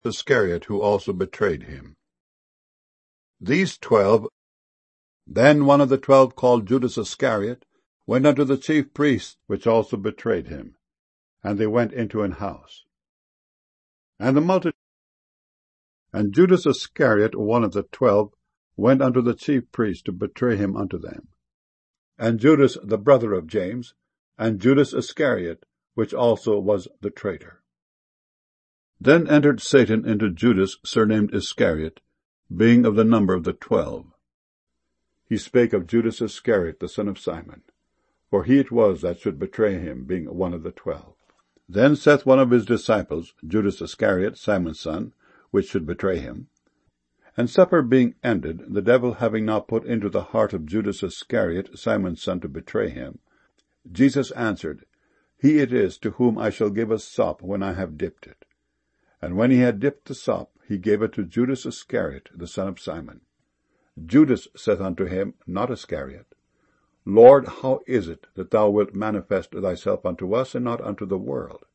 Iscariot, who also betrayed him. These 12, then one of the 12, called Judas Iscariot, went unto the chief priests, which also betrayed him. And they went into an house. And Judas Iscariot, one of the 12, went unto the chief priests to betray him unto them. And Judas, the brother of James, and Judas Iscariot, which also was the traitor. Then entered Satan into Judas, surnamed Iscariot, being of the number of the 12. He spake of Judas Iscariot, the son of Simon, for he it was that should betray him, being one of the 12. Then saith one of his disciples, Judas Iscariot, Simon's son, which should betray him. And supper being ended, the devil having now put into the heart of Judas Iscariot, Simon's son, to betray him, Jesus answered, He it is to whom I shall give a sop when I have dipped it. And when he had dipped the sop, he gave it to Judas Iscariot, the son of Simon. Judas saith unto him, not Iscariot, Lord, how is it that thou wilt manifest thyself unto us, and not unto the world?